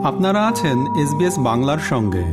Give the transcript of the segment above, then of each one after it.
আপনারা আছেন SBS বাংলার সঙ্গে।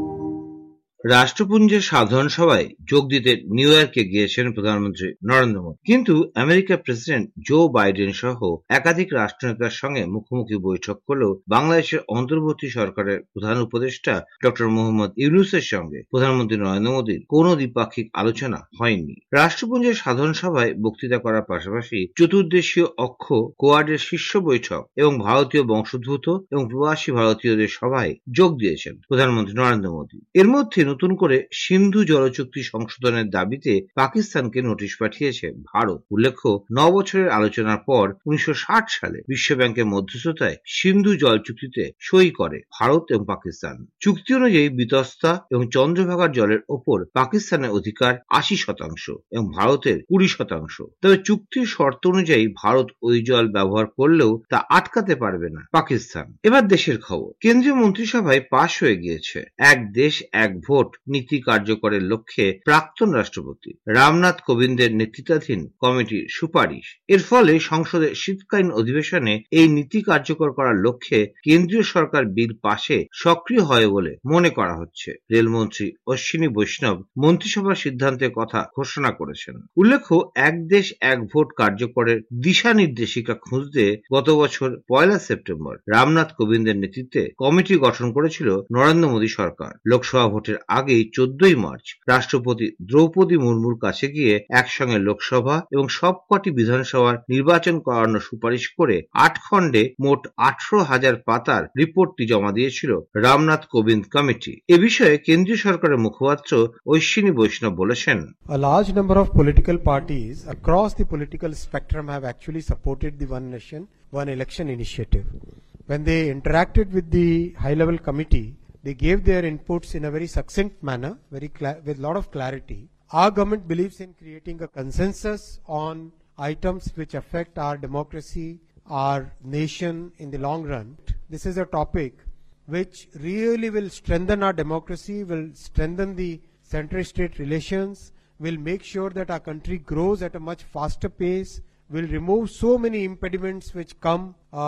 রাষ্ট্রপুঞ্জের সাধারণ সভায় যোগ দিতে নিউ ইয়র্কে গিয়েছেন প্রধানমন্ত্রী নরেন্দ্র মোদী, কিন্তু আমেরিকার প্রেসিডেন্ট জো বাইডেন সহ একাধিক রাষ্ট্রনেতার সঙ্গে মুখোমুখি বৈঠক করলেও বাংলাদেশের অন্তর্বর্তী সরকারের প্রধান উপদেষ্টা ডক্টর মোহাম্মদ ইউনূসের সঙ্গে প্রধানমন্ত্রী নরেন্দ্র মোদীর কোনো দ্বিপাক্ষিক আলোচনা হয়নি। রাষ্ট্রপুঞ্জের সাধারণ সভায় বক্তৃতা করার পাশাপাশি চতুর্দেশীয় অক্ষ কোয়াডের শীর্ষ বৈঠক এবং ভারতীয় বংশোদ্ভূত এবং প্রবাসী ভারতীয়দের সভায় যোগ দিয়েছেন প্রধানমন্ত্রী নরেন্দ্র মোদী। এর মধ্যে নতুন করে সিন্ধু জলচুক্তি সংশোধনের দাবিতে পাকিস্তানকে নোটিশ পাঠিয়েছে ভারত। উল্লেখ্য, 9 বছরের আলোচনার পর 1960 সালে বিশ্বব্যাংকের মধ্যস্থতায় সিন্ধু জল চুক্তিতে সই করে ভারত এবং পাকিস্তান। চুক্তি অনুযায়ী বিতস্তা এবং চন্দ্রভাগার জলের ওপর পাকিস্তানের অধিকার 80% এবং ভারতের 20%। তবে চুক্তির শর্ত অনুযায়ী ভারত ওই জল ব্যবহার করলেও তা আটকাতে পারবে না পাকিস্তান। এবার দেশের খবর। কেন্দ্রীয় মন্ত্রিসভায় পাশ হয়ে গিয়েছে এক দেশ এক ভোট নীতি কার্যকরের লক্ষ্যে প্রাক্তন রাষ্ট্রপতি রামনাথ কোবিন্দের নেতৃত্বাধীন কমিটির সুপারিশ। এর ফলে সংসদের শীতকালীন অধিবেশনে এই নীতি কার্যকর করার লক্ষ্যে কেন্দ্রীয় সরকার বিল পাশে সক্রিয় হয় বলে মনে করা হচ্ছে। রেলমন্ত্রী অশ্বিনী বৈষ্ণব মন্ত্রিসভার সিদ্ধান্তের কথা ঘোষণা করেছেন। উল্লেখ্য, এক দেশ এক ভোট কার্যকরের দিশা নির্দেশিকা খুঁজতে গত বছর 1 সেপ্টেম্বর রামনাথ কোবিন্দের নেতৃত্বে কমিটি গঠন করেছিল নরেন্দ্র মোদী সরকার। লোকসভা ভোটের আগেই 14 মার্চ রাষ্ট্রপতি দ্রৌপদী মুর্মুর কাছে গিয়ে একসঙ্গে লোকসভা এবং সবকটি বিধানসভার নির্বাচন করানোর সুপারিশ করে 8 খণ্ডে মোট 18,000 পাতার রিপোর্টটি জমা দিয়েছিল রামনাথ কোবিন্দ কমিটি। এ বিষয়ে কেন্দ্রীয় সরকারের মুখপাত্র অশ্বিনী বৈষ্ণব বলেছেন, A large number of political parties across the political spectrum have actually supported the One Nation, One Election initiative. When they interacted with the high-level committee, they gave their inputs in a very succinct manner, with a lot of clarity. Our government believes in creating a consensus on items which affect our democracy, our nation in the long run. This is a topic which really will strengthen our democracy, will strengthen the center-state relations, will make sure that our country grows at a much faster pace, will remove so many impediments which come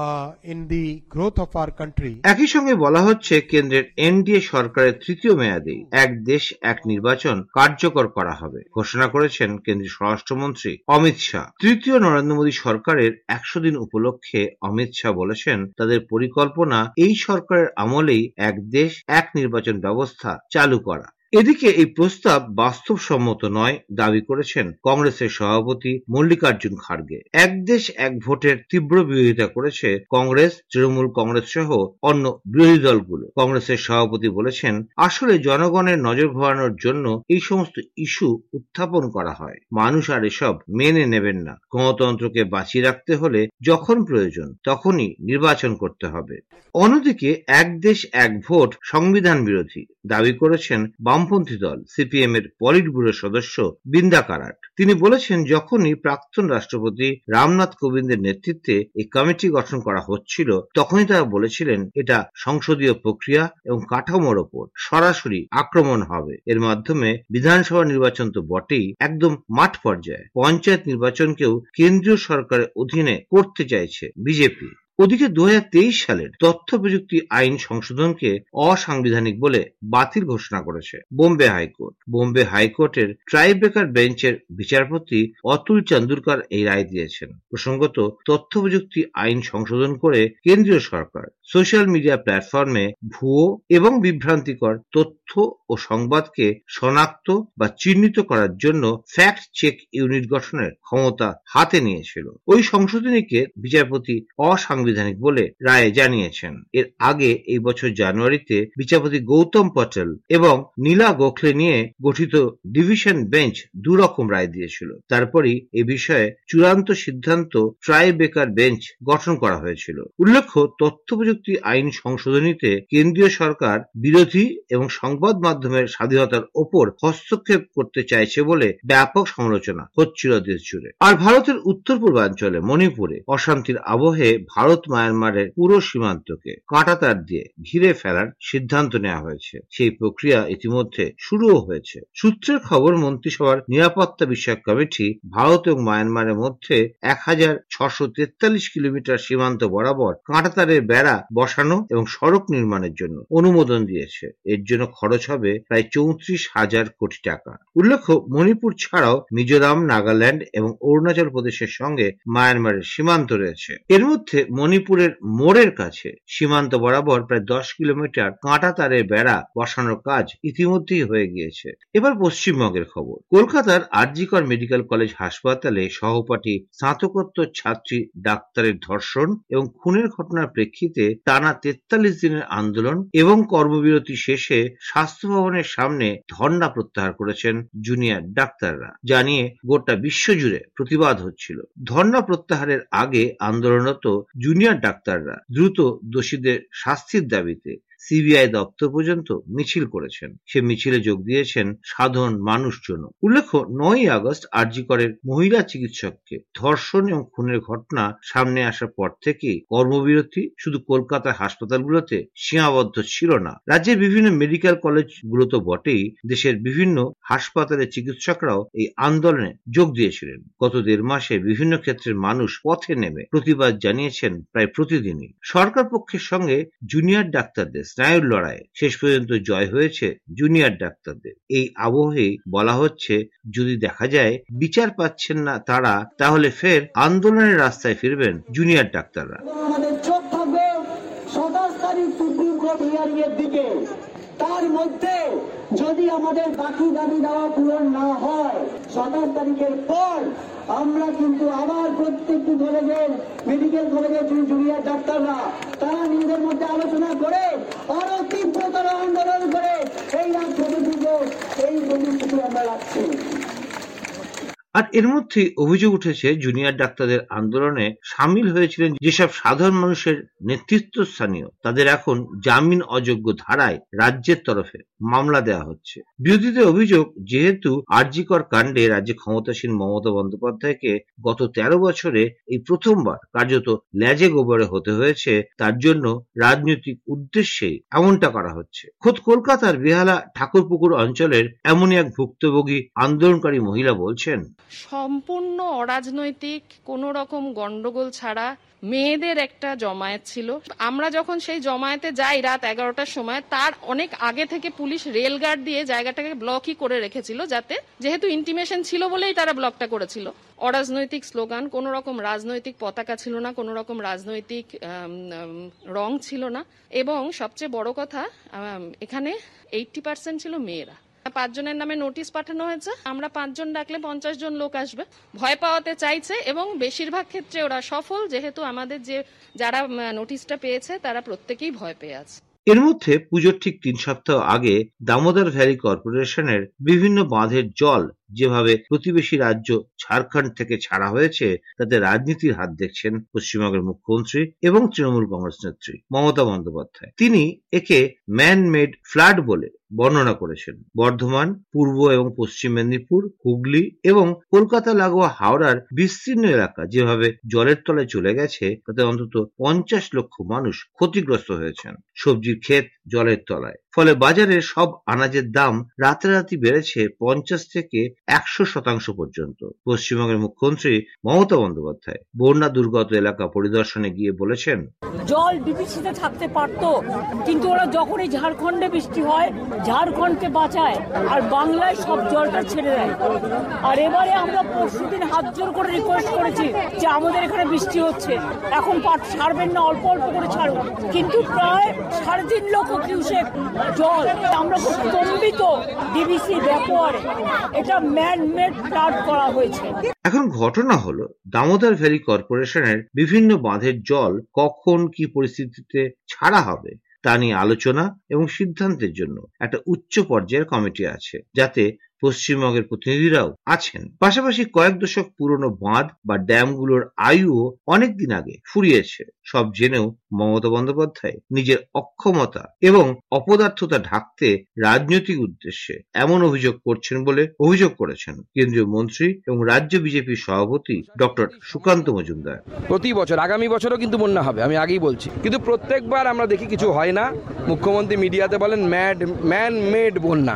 in the growth of our country. একই সঙ্গে বলা হচ্ছে কেন্দ্রের NDA সরকারের তৃতীয় মেয়াদে এক দেশ এক নির্বাচন কার্যকর করা হবে, ঘোষণা করেছেন কেন্দ্রীয় স্বরাষ্ট্রমন্ত্রী অমিত শাহ। তৃতীয় নরেন্দ্র মোদী সরকারের 100 দিন উপলক্ষে অমিত শাহ বলেছেন, তাদের পরিকল্পনা এই সরকারের আমলেই এক দেশ এক নির্বাচন ব্যবস্থা চালু করা। এদিকে এই প্রস্তাব বাস্তবসম্মত নয় দাবি করেছেন কংগ্রেসের সভাপতি মল্লিকার্জুন খাড়গে। এক দেশ এক ভোটের তীব্র বিরোধিতা করেছে কংগ্রেস, তৃণমূল কংগ্রেস সহ অন্য বিরোধী দলগুলো। কংগ্রেসের সভাপতি বলেছেন, আসলে জনগণের নজর ঘোরানোর জন্য এই সমস্ত ইস্যু উত্থাপন করা হয়। মানুষ আর এসব মেনে নেবেন না। গণতন্ত্রকে বাঁচিয়ে রাখতে হলে যখন প্রয়োজন তখনই নির্বাচন করতে হবে। অন্যদিকে এক দেশ এক ভোট সংবিধান বিরোধী দাবি করেছেন বামপন্থী দল সিপিএম এর পলিট ব্যুরোর সদস্য বৃন্দা কারাট। তিনি বলেছেন, যখনই প্রাক্তন রাষ্ট্রপতি রামনাথ কোবিন্দের নেতৃত্বে এই কমিটি গঠন করা হচ্ছিল তখনই তারা বলেছিলেন এটা সংসদীয় প্রক্রিয়া এবং কাঠামোর ওপর সরাসরি আক্রমণ হবে। এর মাধ্যমে বিধানসভা নির্বাচন তো বটেই, একদম মাঠ পর্যায়ে পঞ্চায়েত নির্বাচনকেও কেন্দ্রীয় সরকারের অধীনে করতে চাইছে বিজেপি। ওদিকে 2023 সালের তথ্য প্রযুক্তি আইন সংশোধনকে অসাংবিধানিক বলে বাতিল ঘোষণা করেছে বোম্বে হাইকোর্ট। বোম্বে হাইকোর্টের ট্রাইব্রেকার বেঞ্চের বিচারপতি অতুল চন্দুরকর এই রায় দিয়েছেন। প্রসঙ্গত, তথ্য প্রযুক্তি আইন সংশোধন করে কেন্দ্রীয় সরকার সোশ্যাল মিডিয়া প্ল্যাটফর্মে ভুয়ো এবং বিভ্রান্তিকর তথ্য ও সংবাদকে শনাক্ত বা চিহ্নিত করার জন্য ফ্যাক্ট চেক ইউনিট গঠনের ক্ষমতা হাতে নিয়েছিল। ওই সংশোধনীকে বিচারপতি অসাংবিধানিক বলে রায়ে জানিয়েছেন। এর আগে এই বছর জানুয়ারিতে বিচারপতি গৌতম পটেল এবং নীলা গোখলে নিয়ে গঠিত ডিভিশন বেঞ্চ দুরকম রায় দিয়েছিল। তারপরই এ বিষয়ে চূড়ান্ত সিদ্ধান্ত ট্রাইব্রেকার বেঞ্চ গঠন করা হয়েছিল। উল্লেখ্য, তথ্য প্রযুক্তি আইন সংশোধনীতে কেন্দ্রীয় সরকার বিরোধী এবং সংবাদ মাধ্যমের স্বাধীনতার ওপর হস্তক্ষেপ করতে চাইছে বলে ব্যাপক সমালোচনা হচ্ছিল দেশ জুড়ে। আর ভারতের উত্তর পূর্বাঞ্চলে মণিপুরে অশান্তির আবহে ভারত মায়ানমারের পুরো সীমান্তকে কাঁটাতার দিয়ে ঘিরে ফেলার সিদ্ধান্ত নেওয়া হয়েছে। সেই প্রক্রিয়া ইতিমধ্যে শুরুও হয়েছে। সূত্রের খবর, মন্ত্রিসভার নিরাপত্তা বিষয়ক কমিটি ভারত এবং মায়ানমারের মধ্যে 1643 কিলোমিটার সীমান্ত বরাবর কাঁটাতারের বেড়া বসানো এবং সড়ক নির্মাণের জন্য অনুমোদন দিয়েছে। এর জন্য খরচ হবে প্রায় 34,000 কোটি টাকা। উল্লেখ্য, মণিপুর ছাড়াও মিজোরাম, নাগাল্যান্ড এবং অরুণাচল প্রদেশের সঙ্গে মায়ানমারের সীমান্ত রয়েছে। এর মধ্যে মণিপুরের মোড়ের কাছে সীমান্ত বরাবর প্রায় 10 কিলোমিটার কাঁটা তারের বেড়া বসানোর কাজ ইতিমধ্যেই হয়ে গিয়েছে। এবার পশ্চিমবঙ্গের খবর। কলকাতার আর.জি. কর মেডিকেল কলেজ হাসপাতালে সহপাঠী স্নাতকোত্তর ছাত্রী ডাক্তারের ধর্ষণ এবং খুনের ঘটনার প্রেক্ষিতে টানা 43 দিনের আন্দোলন এবং কর্মবিরতি শেষে স্বাস্থ্য ভবনের সামনে ধর্ণা প্রত্যাহার করেছেন জুনিয়র ডাক্তাররা, জানিয়ে গোটা বিশ্বজুড়ে প্রতিবাদ হচ্ছিল। ধর্ণা প্রত্যাহারের আগে আন্দোলনরত জুনিয়র ডাক্তাররা দ্রুত দোষীদের শাস্তির দাবিতে সিবিআই দপ্তর পর্যন্ত মিছিল করেছেন। সে মিছিলে যোগ দিয়েছেন সাধারণ মানুষজন। উল্লেখ্য, 9ই আগস্ট আর.জি. করের মহিলা চিকিৎসককে ধর্ষণ এবং খুনের ঘটনা সামনে আসার পর থেকেই কর্মবিরতি শুধু কলকাতার হাসপাতালগুলোতে সীমাবদ্ধ ছিল না। রাজ্যের বিভিন্ন মেডিকেল কলেজগুলো তো বটেই, দেশের বিভিন্ন হাসপাতালের চিকিৎসকরাও এই আন্দোলনে যোগ দিয়েছিলেন। গত 1.5 মাসে বিভিন্ন ক্ষেত্রের মানুষ পথে নেমে প্রতিবাদ জানিয়েছেন প্রায় প্রতিদিনই। সরকার পক্ষের সঙ্গে জুনিয়র ডাক্তারদের স্নায়ুর লড়াই শেষ পর্যন্ত জয় হয়েছে জুনিয়র ডাক্তারদের। এই আবহে বলা হচ্ছে, যদি দেখা যায় বিচার পাচ্ছেন না তারা, তাহলে ফের আন্দোলনের রাস্তায় ফিরবেন জুনিয়র ডাক্তাররা। আমাদের চোখ থাকবে 27 তারিখ সুপ্রিম কোর্ট হিয়ারিংয়ের দিকে। তার মধ্যে যদি আমাদের বাকি দাবি দেওয়া পূরণ না হয়, 27 তারিখের পর আমরা কিন্তু আবার প্রত্যেকটি কলেজের মেডিকেল কলেজের জুনিয়র ডাক্তাররা তারা নিজেদের মধ্যে আলোচনা করে আরো তীব্রতর আন্দোলন করে এই কর্মসূচি আমরা রাখছি। আর এর মধ্যে অভিযোগ উঠেছে, জুনিয়র ডাক্তারদের আন্দোলনে সামিল হয়েছিলেন যেসব সাধারণ মানুষের নেতৃত্বস্থানীয়, তাদের এখন জামিন অযোগ্য ধারায় রাজ্যের তরফে মামলা দেওয়া হচ্ছে। বিরোধীদের অভিযোগ, যেহেতু আর.জি. কর কাণ্ডে রাজ্যে ক্ষমতাসীন মমতা বন্দ্যোপাধ্যায়কে গত 13 বছরে এই প্রথমবার কার্যত লেজে গোবরে হতে হয়েছে, তার জন্য রাজনৈতিক উদ্দেশ্যেই এমনটা করা হচ্ছে। খোদ কলকাতার বেহালা ঠাকুরপুকুর অঞ্চলের এমনই এক ভুক্তভোগী আন্দোলনকারী মহিলা বলছেন, সম্পূর্ণ অরাজনৈতিক, কোনো রকম গন্ডগোল ছাড়া মেয়েদের একটা জমায়েত ছিল। আমরা যখন সেই জমায়েতে যাই রাত 11টার সময়, তার অনেক আগে থেকে পুলিশ রেলগার্ড দিয়ে জায়গাটাকে ব্লকই করে রেখেছিল, যাতে যেহেতু ইন্টিমেশন ছিল বলেই তারা ব্লকটা করেছিল। অরাজনৈতিক স্লোগান, কোন রকম রাজনৈতিক পতাকা ছিল না, কোন রকম রাজনৈতিক রং ছিল না, এবং সবচেয়ে বড় কথা, এখানে 80% ছিল মেয়েরা। 5 জনের নামে নোটিশ পাঠানো হয়েছে। আমরা 5 জন ডাকলে 50 জন লোক আসবে। ভয় পাওয়াতে চাইছে এবং বেশিরভাগ ক্ষেত্রে ওরা সফল, যেহেতু আমাদের যারা নোটিশটা পেয়েছে তারা প্রত্যেকেই ভয় পেয়ে আছে। এর মধ্যে পুজোর ঠিক 3 সপ্তাহ আগে দামোদর ভ্যালি কর্পোরেশনের বিভিন্ন বাঁধের জল যেভাবে প্রতিবেশী রাজ্য ঝাড়খণ্ড থেকে ছাড়া হয়েছে, তাতে রাজনীতির হাত দেখছেন পশ্চিমবঙ্গের মুখ্যমন্ত্রী এবং তৃণমূল কংগ্রেস নেত্রী মমতা বন্দ্যোপাধ্যায়। তিনি একে ম্যান মেড ফ্লাড বলে বর্ণনা করেছেন। বর্ধমান, পূর্ব এবং পশ্চিম মেদিনীপুর, হুগলি এবং কলকাতা লাগোয়া হাওড়ার বিস্তীর্ণ এলাকা যেভাবে জলের তলায় চলে গেছে, তাতে অন্তত 50 লক্ষ মানুষ ক্ষতিগ্রস্ত হয়েছেন। সবজির ক্ষেত জলের তলায়, ফলে বাজারের সব আনাজের দাম রাতারাতি বেড়েছে 50 থেকে 100% পর্যন্ত। পশ্চিমবঙ্গের মুখ্যমন্ত্রী মমতা বন্দ্যোপাধ্যায় বন্যা দুর্গত এলাকা পরিদর্শনে গিয়ে বলেছেন, জল ডিবিসিতে থাকতে পারত, কিন্তু ওরা যখনই ঝাড়খণ্ডে বৃষ্টি হয় ঝাড়খণ্ডকে বাঁচায় আর বাংলায় সব জলটা ছেড়ে দেয়। আর এবারে আমরা পরশুদিন হাত জোর করে রিকোয়েস্ট করেছি যে আমাদের এখানে বৃষ্টি হচ্ছে, এখন পাট ছাড়বেন না, অল্প অল্প করে ছাড়ুন, কিন্তু প্রায় 3.5 লক্ষ কিউসেক জল। আমরা খুব স্তম্ভিত ডিবিসি ব্যবহারে, এটা ম্যান মেড ফ্লাড করা হয়েছে। এখন ঘটনা হলো, দামোদর ভ্যালি কর্পোরেশনের বিভিন্ন বাঁধের জল কখন কি পরিস্থিতিতে ছাড়া হবে তা নিয়ে আলোচনা এবং সিদ্ধান্তের জন্য একটা উচ্চ পর্যায়ের কমিটি আছে, যাতে পশ্চিমবঙ্গের প্রতিনিধিরাও আছেন। পাশাপাশি কয়েক দশক পুরনো বাঁধ বা ড্যামগুলোর আয়ুও অনেকদিন আগে ফুরিয়েছে। সব জেনেও মমতা বন্দ্যোপাধ্যায় নিজের অক্ষমতা এবং অপদার্থতা ঢাকতে রাজনৈতিক উদ্দেশ্যে এমন অভিযোগ করছেন বলে অভিযোগ করেছেন কেন্দ্রীয় মন্ত্রী এবং রাজ্য বিজেপির সভাপতি ডক্টর সুকান্ত মজুমদার। প্রতি বছর, আগামী বছরও কিন্তু বন্যা হবে, আমি আগেই বলছি, কিন্তু প্রত্যেকবার আমরা দেখি কিছু হয় না। মুখ্যমন্ত্রী মিডিয়াতে বলেন ম্যান মেড বন্যা,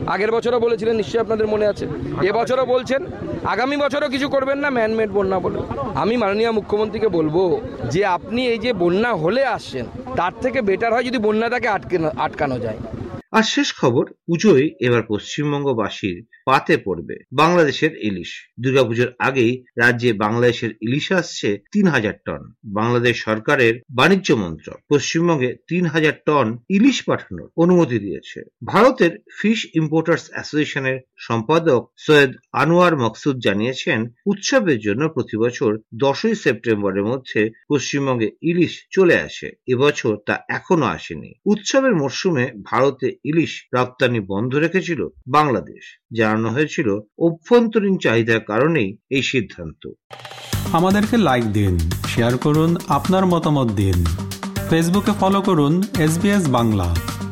আগের বছরও বলেছিলেন, নিশ্চয়ই আপনাদের মনে আছে, এবছরও বলছেন, আগামী বছরও কিছু করবেন না ম্যানমেড বন্যা বলে। আমি মাননীয় মুখ্যমন্ত্রীকে বলবো যে আপনি এই যে বন্যা হলে আসছেন, তার থেকে বেটার হয় যদি বন্যাটাকে আটকানো যায়। আর শেষ খবর, পুজোয় এবার পশ্চিমবঙ্গবাসীর পাতে পড়বে বাংলাদেশের ইলিশ। দুর্গাপুজোর আগেই রাজ্যে বাংলাদেশের ইলিশ আসছে 3,000 টন। বাংলাদেশ সরকারের বাণিজ্য মন্ত্রক পশ্চিমবঙ্গে 3,000 টন ইলিশ পাঠানোর অনুমতি দিয়েছে। ভারতের ফিশ ইম্পোর্টার্স অ্যাসোসিয়েশনের সম্পাদক সৈয়দ আনোয়ার মকসুদ জানিয়েছেন, উৎসবের জন্য প্রতি বছর 10ই সেপ্টেম্বরের মধ্যে পশ্চিমবঙ্গে ইলিশ চলে আসে। এবছর তা এখনো আসেনি। উৎসবের মরশুমে ভারতে ইলিশ রপ্তানি বন্ধ রেখেছিল বাংলাদেশ। জানানো হয়েছিল অভ্যন্তরীণ চাহিদার কারণেই এই সিদ্ধান্ত। আমাদেরকে লাইক দিন, শেয়ার করুন, আপনার মতামত দিন। ফেসবুকে ফলো করুন SBS বাংলা।